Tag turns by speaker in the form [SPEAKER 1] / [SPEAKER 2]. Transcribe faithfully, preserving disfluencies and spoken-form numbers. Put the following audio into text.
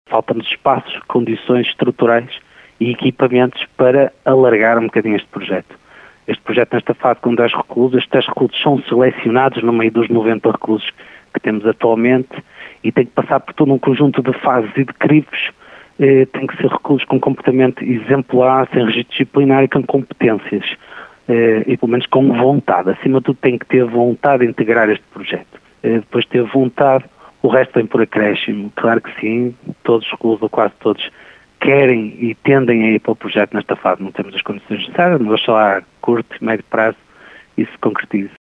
[SPEAKER 1] Falta-nos espaços, condições estruturais e equipamentos para alargar um bocadinho este projeto. Este projeto, nesta fase, com dez reclusos, estes dez reclusos são selecionados no meio dos noventa reclusos que temos atualmente e tem que passar por todo um conjunto de fases e de crivos. Eh, tem que ser reclusos com comportamento exemplar, sem registro disciplinar e com competências. Eh, e pelo menos com vontade. Acima de tudo tem que ter vontade de integrar este projeto. Eh, depois de ter vontade, o resto vem por acréscimo. Claro que sim, todos os reclusos, ou quase todos, querem e tendem a ir para o projeto nesta fase. Não temos as condições necessárias, mas oxalá a curto e médio prazo isso se concretize.